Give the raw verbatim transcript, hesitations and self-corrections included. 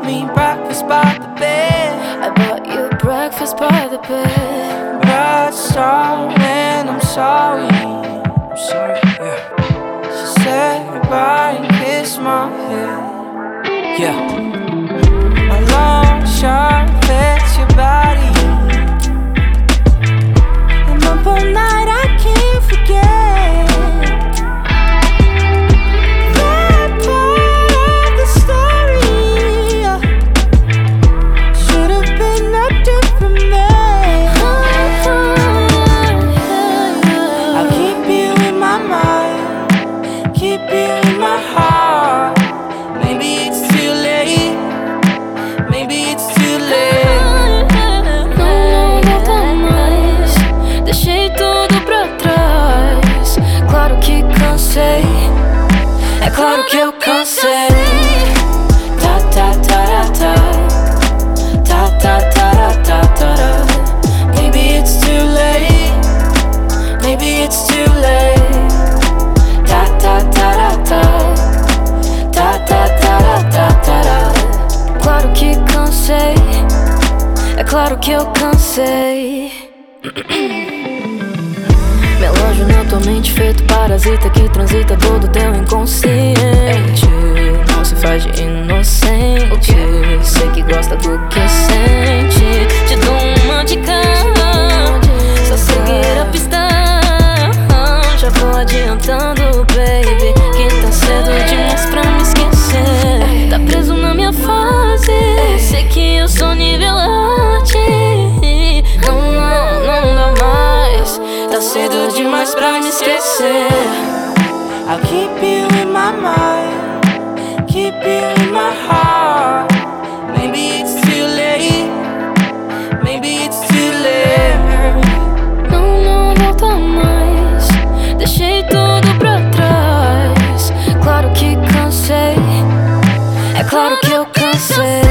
me breakfast by the bed. I bought you breakfast by the bed. Red star and I'm sorry. I'm sorry, yeah. She said goodbye and kissed my head. Yeah. My long shirt fits your body. I'm up all night, I can't forget that part of the story. Should've been a different man. I'll keep you in my mind, keep you in my heart. Maybe it's too late, maybe it's too late. Não volta mais, deixei tudo pra trás. Claro que cansei, é claro que eu cansei. Ta ta ta ta ta ta ta ta ta ta. Maybe it's too late, maybe it's too late. Ta ta ta ta ta ta ta ta ta ta. Claro que cansei, é claro que eu cansei. Melanjo na tua mente, feito parasita que transita todo teu inconsciente. Não se faz de inocente, sei que gosta do que sente. Te dou uma dica, só seguir a pista. Já vou adiantando, baby, que tá cedo demais pra me esquecer. Tá preso na minha fase, sei que eu sou nível arte. Não, não, não dá mais, tá cedo demais pra me esquecer. I'll keep you in my mind, keep you in my heart. Maybe it's too late, maybe it's too late. Não, não volta mais, deixei tudo pra trás. Claro que cansei, é claro que eu cansei.